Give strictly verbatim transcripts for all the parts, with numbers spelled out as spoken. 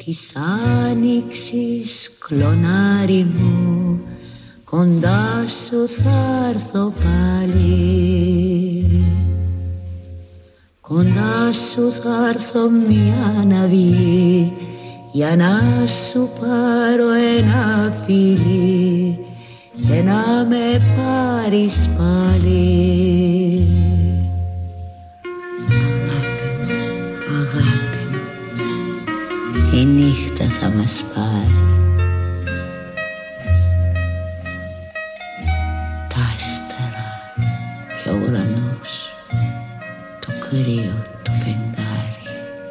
της άνοιξης κλονάρι μου, κοντά σου θα έρθω πάλι. Κοντά σου θα έρθω μια ναυγή, για να σου πάρω ένα φιλί και να με πάρεις πάλι. Αγάπη μου, αγάπη μου, η νύχτα θα μας πάρει. Τα άστερα και ο ουρανός, το κρύο το φεγγάρι.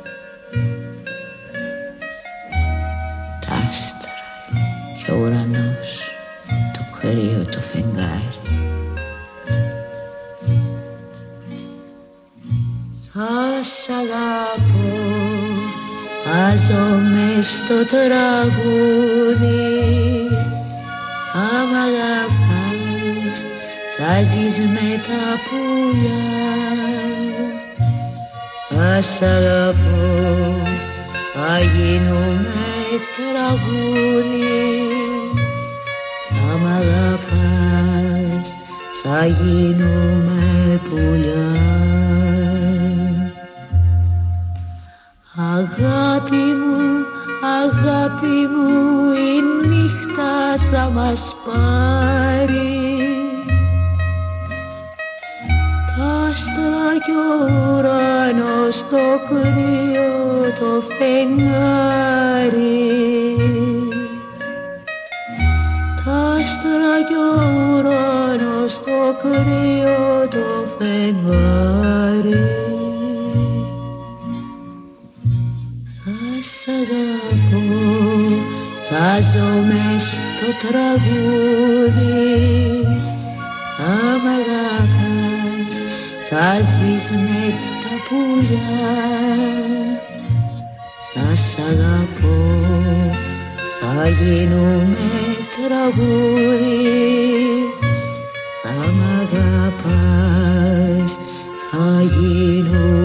Τα άστερα και ο ουρανός, το κρύο το φεγγάρι. Θα σ' αγαπώ, θα ζω μες στο τραγούδι. Θα μ' αγαπάς, θα ζεις με τα πουλιά. Θα σ' αγαπώ, θα γίνουμε τραγούδι. Θα μ' αγαπάς, θα γίνουμε πουλιά. Αγάπη μου, αγάπη μου, η νύχτα θα μας πάρει. Τα άστρα κι ο ουρανός, το κρύο το φεγγάρι. Τα άστρα κι ο ουρανός, το κρύο το φεγγάρι. Σ' αγαπώ, θα ζω μες στο τραγούδι. Θα μ' αγαπάς, θα ζεις με τα πουλιά. Θα σ' αγαπώ, θα γίνουμε τραγούδι. Θα μ' αγαπάς, θα γίνουμε